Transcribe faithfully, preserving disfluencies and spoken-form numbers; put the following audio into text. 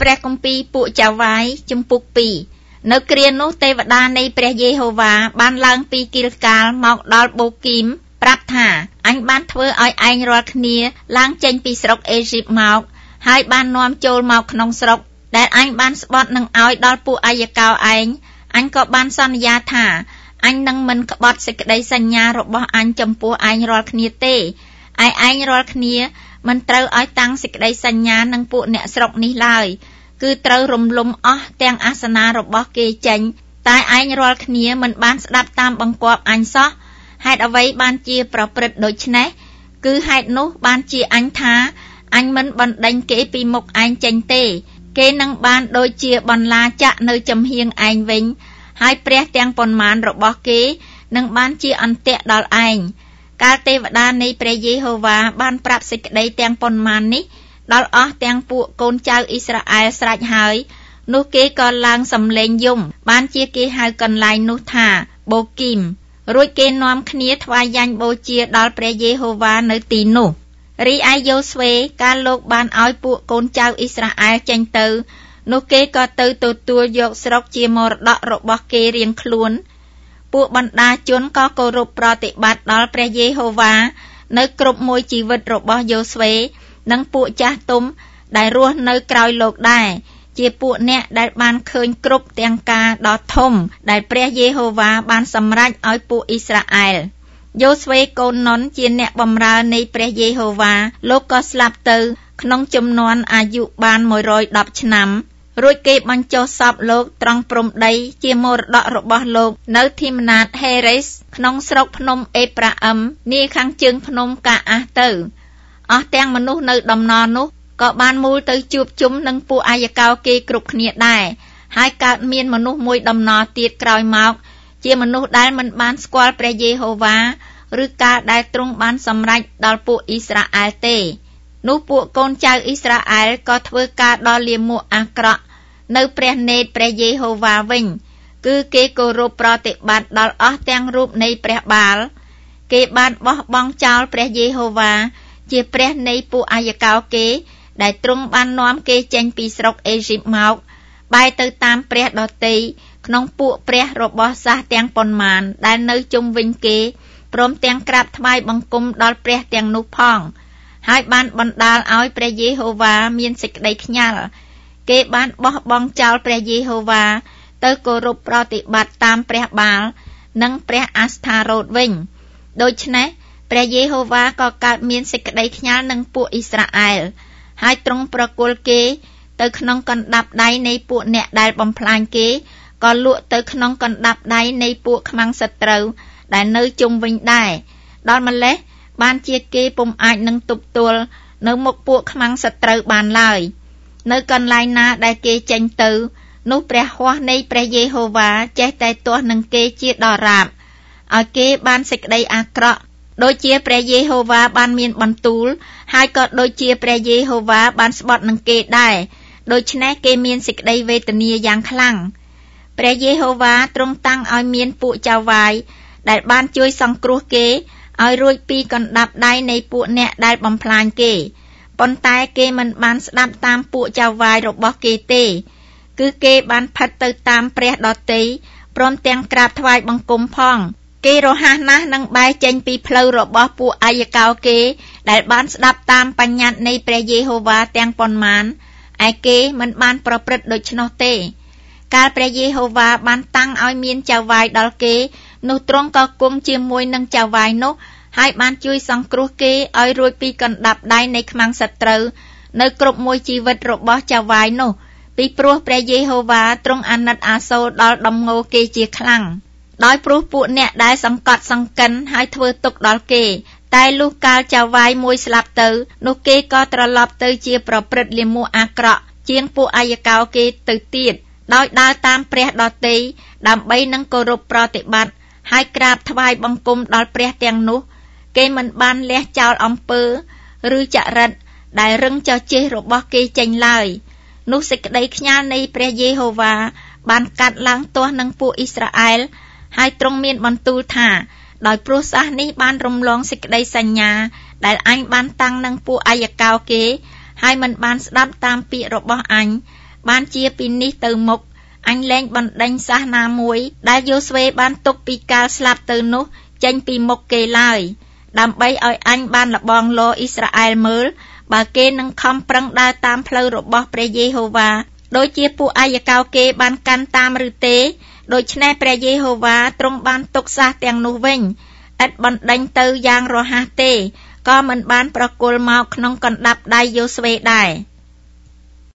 ព្រះគម្ពីរពួកចៅវាយជំពូកពីរនៅគ្រានោះទេវតានៃព្រះយេហូវ៉ាបានឡើងពីគីលកាលមកដល់បូគីមប្រាប់ថាអញបានធ្វើឲ្យឯងរាល់គ្នាឡើងចេញពីស្រុកអេស៊ីបមកហើយបាននាំចូលមកក្នុងស្រុកដែលអញបានស្បត់នឹងឲ្យដល់ពួកអាយកោឯងអញក៏បានសន្យាថាអញនឹងមិនក្បត់សេចក្តីសញ្ញារបស់អញចំពោះឯងរាល់គ្នាទេឯឯងរាល់គ្នាមិនត្រូវឲ្យតាំងសេចក្តីសញ្ញានឹងពួកអ្នកស្រុកនេះឡើយគឺត្រូវរំលំអស់ទាំងអាសនៈរបស់គេចេញតែឯងរាល់គ្នាមិនបានស្ដាប់តាមបង្គាប់អញសោះហេតុអ្វីបានជាប្រព្រឹត្តដូច្នេះគឺហេតុនោះបានជាអញថាអញមិនបណ្ដេញគេពីមុខឯងចេញទេគេនឹងបានដូចជាបន្លាចាក់នៅចំហៀងឯងវិញហើយព្រះទាំងប៉ុន្មានរបស់គេនឹងបានជាអន្ទាក់ដល់ឯងកាលទេវតានៃព្រះយេហូវ៉ាបានប្រាប់សេចក្តីទាំងប៉ុន្មាននេះដល់អស់ទាំងពួកកូនចៅអ៊ីស្រាអែលស្រេចហើយនោះគេក៏ឡើងសំឡេងយំបានជាគេហៅកន្លែងនោះថាបូគីមរួចគេនាំគ្នាថ្វាយយ៉ាញ់បូជាដល់ព្រះយេហូវ៉ានៅទីនោះរីឯយ៉ូស្វេកាលលោកបានឲ្យពួកកូនចៅអ៊ីស្រាអែលចេញទៅនោះគេក៏ទៅទទួលយកស្រុកជាមរតករបស់គេរៀងខ្លួនពួកបណ្ដាជនក៏គោរពប្រតិបត្តិដល់ព្រះយេហូវ៉ានៅគ្រប់មួយជីវិតរបស់យ៉ូស្វេនិងពួកចាស់ទុំដែលរស់នៅក្រោយលោកដែរជាពួកអ្នកដែលបានឃើញគ្រប់ទាំងការដ៏ធំដែលព្រះយេហូវ៉ាបានសម្រេចឲ្យពួកអ៊ីស្រាអែលយ៉ូស្វេកូនណុនជាអ្នកបម្រើនៃព្រះយេហូវ៉ាលោកក៏ស្លាប់ទៅក្នុងចំនួនអាយុបានមួយរយដប់ឆ្នាំរួចគេបញ្ចុះសពលោកត្រង់ព្រំដីជាមរតករបស់លោកនៅធីមណាតហេរ៉េសក្នុងស្រុកភ្នំអេប្រាអឹមនាខាងជើងភ្នំកាអាសទៅអស់ទាំងមនុស្សនៅដំណរនោះក៏បានមូលទៅជួបជុំនឹងពួកអាយកោគេគ្រប់គ្នាដែរហើយកើតមានមនុស្សមួយដំណរទៀតក្រោយមកជាមនុស្សដែលមិនបានស្គាល់ព្រះយេហូវ៉ាឬការដែលទ្រង់បានសម្រេចដល់ពួកអ៊ីស្រាអែលទេនោះពួកកូនចៅអ៊ីស្រាអែលក៏ធ្វើការដល់លាមកអាក្រក់នៅព្រះនេតព្រះយេហូវ៉ាវិញគឺគេគោរពប្រតិបត្តិដល់អស់ទាំងរូបនៃព្រះបាលគេបានបោះបង់ចោលព្រះយេហូវ៉ាជាព្រះនៃពួកអាយកោគេដែលទ្រង់បាននាំគេចេញពីស្រុកអេស៊ីបមកបែរទៅតាមព្រះដទៃក្នុងពួកព្រះរបស់សាសទាំងប៉ុន្មានដែលនៅជុំវិញគេព្រមទាំងក្រាបថ្វាយបង្គំដល់ព្រះទាំងនោះផងហើយបានបណ្ដាលឲ្យព្រះយេហូវ៉ាមានសេចក្តីខ្ញាល់គេបានបោះបង់ចោលព្រះយេហូវ៉ាទៅគោរពប្រតិបត្តិតាមព្រះបាលនិងព្រះអាស្ថារ៉ូតវិញដូច្នេះព្រះយេហូវ៉ាក៏កើតមានសេចក្តីខ្ញាល់នឹងពួកអ៊ីស្រាអែលហើយទ្រង់ប្រគល់គេទៅក្នុងកណ្ដាប់ដៃនៃពួកអ្នកដែលបំផ្លាញគេក៏លក់ទៅក្នុងកណ្ដាប់ដៃនៃពួកខ្មាំងសត្រូវដែលនៅជុំវិញដែរដល់ម្លេះបានជាគេពុំអាចនឹងទប់ទល់នៅមុខពួកខ្មាំងសត្រូវបានឡើយនៅកន្លែងណាដែលគេចេញទៅនោះព្រះហស្ថនៃព្រះយេហូវ៉ាចេះតែទាស់នឹងគេជាដរាបឲ្យគេបានសេចក្តីអាក្រក់ដូចជាព្រះយេហូវ៉ាបានមានបន្ទូលហើយក៏ដូចជាព្រះយេហូវ៉ាបានស្បត់នឹងគេដែរដូច្នេះគេមានសេចក្តីវេទនាយ៉ាងខ្លាំងព្រះយេហូវ៉ាទ្រង់តាំងឲ្យមានពួកចៅវាយដែលបានជួយសង្គ្រោះគេឲ្យរួចពីកណ្ដាប់ដៃនៃពួកអ្នកដែលបំផ្លាញគេប៉ុន្តែគេមិនបានស្ដាប់តាមពួកចៅវាយរបស់គេទេគឺគេបានផិតទៅតាមព្រះដទៃព្រមទាំងក្រាបថ្វាយបង្គំផងគេរហ័សណាស់នឹងបែរចេញពីផ្លូវរបស់ពួកអាយកោគេដែលបានស្ដាប់តាមបញ្ញត្តិនៃព្រះយេហូវ៉ាទាំងប៉ុន្មានឯគេមិនបានប្រព្រឹត្តដូច្នោះទេកាលព្រះយេហូវ៉ាបានតាំងឲ្យមានចៅវាយដល់គេនោះទ្រង់ក៏គង់ជាមួយនឹងចៅវាយនោះហើយបានជួយសង្គ្រោះគេឲ្យរួចពីកណ្ដាប់ដៃនៃខ្មាំងសត្រូវនៅគ្រប់មួយជីវិតរបស់ចៅវាយនោះពីព្រោះព្រះយេហូវ៉ាទ្រង់អាណិតអាសូរដល់ដំងោគេជាខ្លាំងដោយព្រោះពួកអ្នកដែលសង្កត់សង្កិនហើយធ្វើទុកដល់គេតែលុះកាលចៅវាយមួយស្លាប់ទៅនោះគេក៏ត្រឡប់ទៅជាប្រព្រឹត្តលាមកអាក្រក់ជាងពួកអាយកោគេទៅទៀតដោយដើរតាមព្រះដទៃដើម្បីនឹងគោរពប្រតិបត្តិហើយក្រាបថ្វាយបង្គំដល់ព្រះទាំងនោះគេមិនបានលះចោលអំពើឬចរិតដែលរឹងចោះចេះរបស់គេចេញឡើយនោះសេចក្តីខ្ញាល់នៃព្រះយេហូវ៉ាបានកាត់ឡើងទាស់នឹងពួកអ៊ីស្រាអែលហើយទ្រង់មានបន្ទូលថាដោយព្រោះសាសនេះបានរំលងសេចក្តីសញ្ញាដែលអញបានតាំងនឹងពួកអាយកោគេហើយមិនបានស្ដាប់តាមពាក្យរបស់អញបានជាពីនេះទៅមុខអញលែងបណ្ដេញសាសណាមួយដែលយូស្វេបានទុកពីកាលស្លាប់ទៅនោះចេញពីមុខគេឡើយដើម្បីឲ្យអញបានលបងលោអ៊ីស្រាអែលមើលបើគេនឹងខំប្រឹងដើរតាមផ្លូវរបស់ព្រះយេហូវ៉ាដូចជាពួកអាយកោគេបានកាន់តាមឬទេដូច្នេះព្រះយេហូវ៉ាទ្រង់បានទុកសាសទាំងនោះវិញឥតបណ្ដេញទៅយ៉ាងរហ័សទេក៏មិនបានប្រគល់មកក្នុងកណ្ដាប់ដៃយូស្វេដែរ